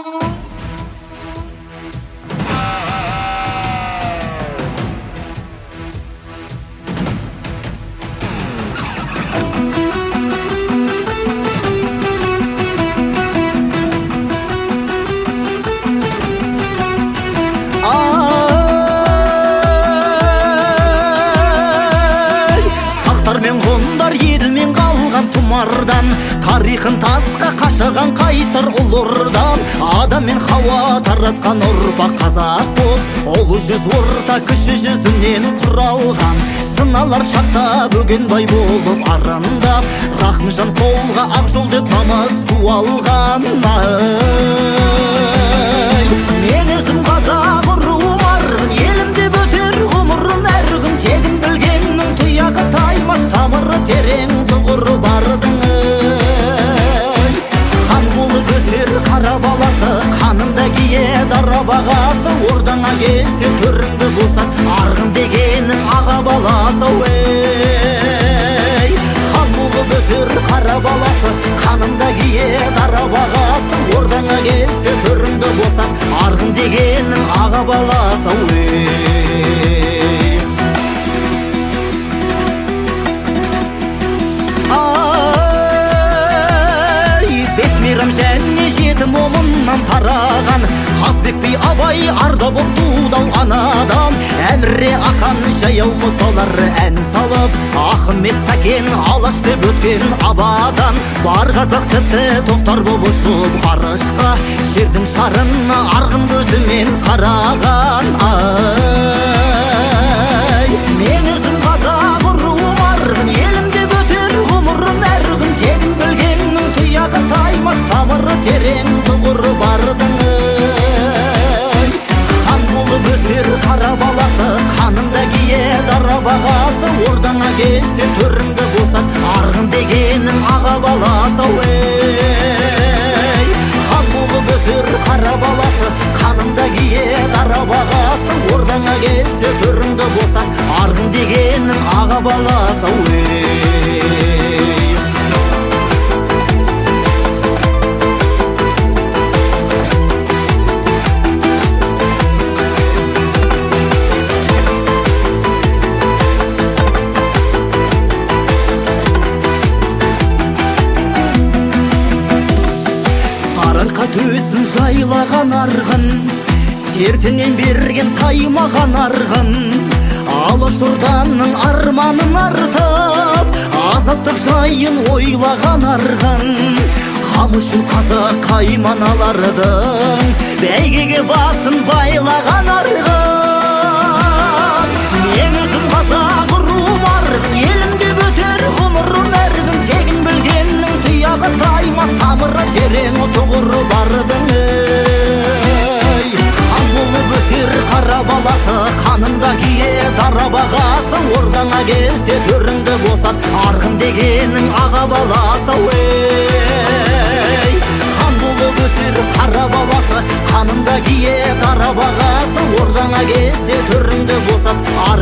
Тарихын тасқа қашаған қайсар ұлырдан, Адам мен Хауа таратқан ұрпақ қазақ боп, ұлы жүз орта кіші жүзінен құралған. Сыналар шақта бөгенбай болып арындап, Рахымжан қолға ақ жол деп намаз туалған. Мен өзім қазақ ұруым арғын, елімде бөтер ғұмырым әр күн. Тегін білгеннің тұяғы таймас, тамыры терең тұғыры бардың. Қара баласы қанында кие дара бағасы, ордаңа келсе төріңді болсан, арғын дегенің аға баласы. Хан болып өсер қара баласы, қанында кие дара бағасы, ордаңа келсе төріңді болсан, арғын дегенің аға баласы. Және жеті момыннан тараған, Қазбек би Абай арда боп тудау анадан. Әміре Ақан жаяу мұсалар ән салып, Ахмет Сәкен алаш деп өткен абадан. Бар қазақ тіпті тоқтар боп ұшып ғарышқа, жердің шарын арғын көзімен қараған. Мен өзім қазақ ұруым арғын, елімде бөтер ғұмырым әр күн. Тегін білгеннің тұяғы таймас, тамыры терең тұғыры бардың. Хан болып өсер қара баласы, қанында кие дара бағасы, ордаңа келсе төріңді болсан, арғын дегенің аға баласы. Хан болып өсер қара баласы, қанында кие дара бағасы, ордаңа келсе төріңді болсан, арғын дегенің аға баласы. Төсін жайлаған арғын, сертінен берген таймаған арғын. Алаш орданың арманын артып, азаттық жайын ойлаған арғын. Қам үшін қазақ қайманалардың, бәйгеге басын байлаған арғын. Мен өзім қазақ ұруым арғын, елімде бөтер ғұмырым әр күн. Тегін білгеннің тұяғы таймас, тамыры терең тұғыры бардың. Хан болып өсер қара баласы, қанында кие дара бағасы, ордаңа келсе төріңді болсан, арғын дегенің аға баласы. Хан болып өсер қара баласы, қанында кие дара бағасы, ордаңа келсе төріңді болсан,